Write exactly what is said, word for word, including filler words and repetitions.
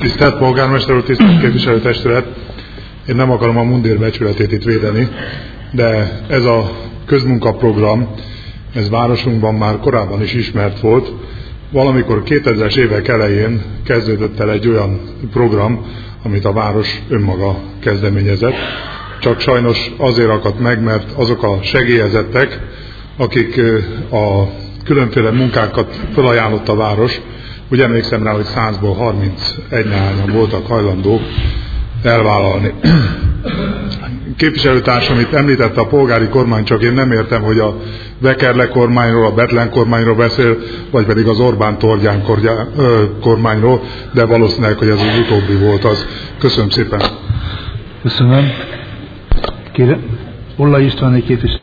Tisztelt polgármester úr, tisztelt képviselőtestület! Én nem akarom a mundér becsületét itt védeni, de ez a közmunkaprogram, ez városunkban már korábban is ismert volt. Valamikor kétezres évek elején kezdődött el egy olyan program, amit a város önmaga kezdeményezett. Csak sajnos azért akadt meg, mert azok a segélyezettek, akik a különféle munkákat felajánlott a város, úgy emlékszem rá, hogy százból harmincegy néhányan voltak hajlandók elvállalni. Képviselőtársam itt említette a polgári kormány, csak én nem értem, hogy a Vekerle kormányról, a Bethlen kormányról beszél, vagy pedig az Orbán-Tordján kormányról, de valószínűleg, hogy ez az utóbbi volt az. Köszönöm szépen. Köszönöm. Kérem, Ollai István egy képviselő.